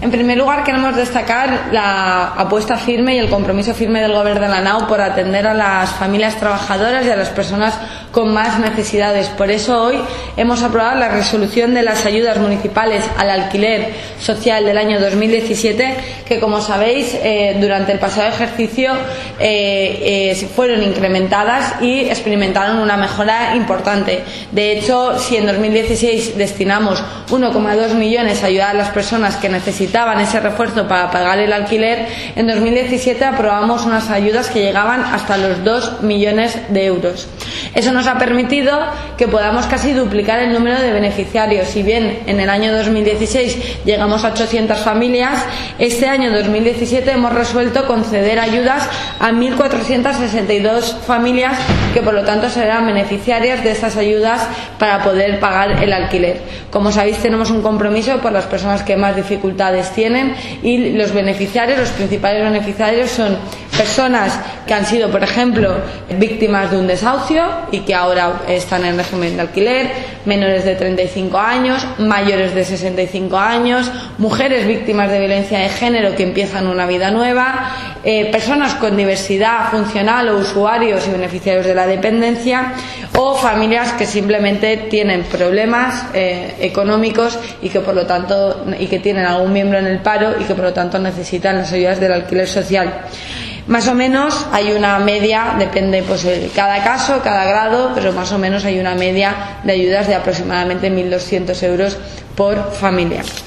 En primer lugar, queremos destacar la apuesta firme y el compromiso firme del Gobierno de la Nau por atender a las familias trabajadoras y a las personas con más necesidades. Por eso hoy hemos aprobado la resolución de las ayudas municipales al alquiler social del año 2017, que, como sabéis, durante el pasado ejercicio fueron incrementadas y experimentaron una mejora importante. De hecho, si en 2016 destinamos 1,2 millones a ayudar a las personas que necesitaban ese refuerzo para pagar el alquiler, en 2017 aprobamos unas ayudas que llegaban hasta los 2 millones de euros. Eso nos ha permitido que podamos casi duplicar el número de beneficiarios. Si bien en el año 2016 llegamos a 800 familias, este año 2017 hemos resuelto conceder ayudas a 1.462 familias que, por lo tanto, serán beneficiarias de estas ayudas para poder pagar el alquiler. Como sabéis, tenemos un compromiso por las personas que más dificultades tienen, y los principales beneficiarios son personas que han sido, por ejemplo, víctimas de un desahucio y que ahora están en régimen de alquiler, menores de 35 años, mayores de 65 años, mujeres víctimas de violencia de género que empiezan una vida nueva, personas con diversidad funcional o usuarios y beneficiarios de la dependencia, o familias que simplemente tienen problemas económicos y que, por lo tanto, que tienen algún miembro en el paro y que, por lo tanto, necesitan las ayudas del alquiler social. Más o menos hay una media, depende de cada caso, cada grado, pero más o menos hay una media de ayudas de aproximadamente 1.200 euros por familia.